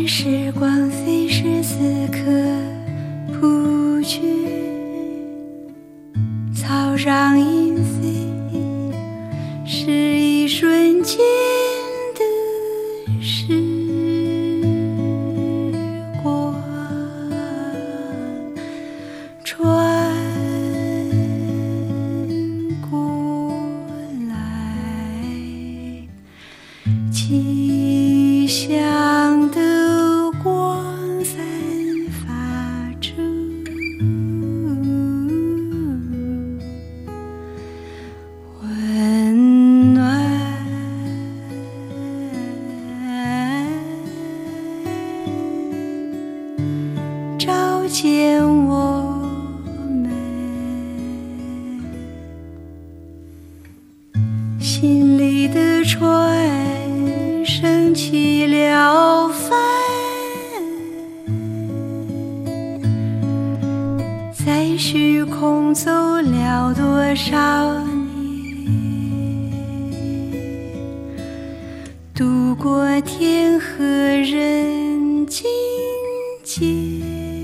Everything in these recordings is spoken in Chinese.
时光随时此刻扑去，草长银碎，是一瞬间的时光。穿过来，奇香的光散发出，温暖照见我们，心里的船升起了帆，在虚空走了多少年，渡过天河人境界。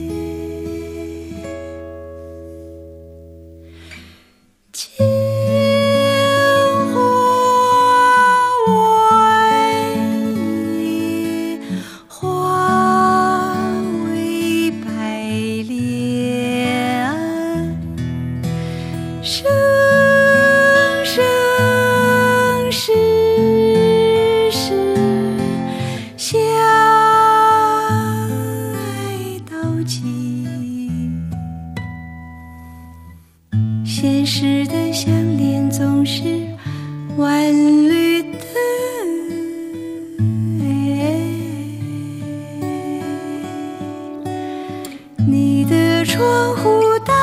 生生世世相爱到极，现实的相恋总是万缕的你的窗户大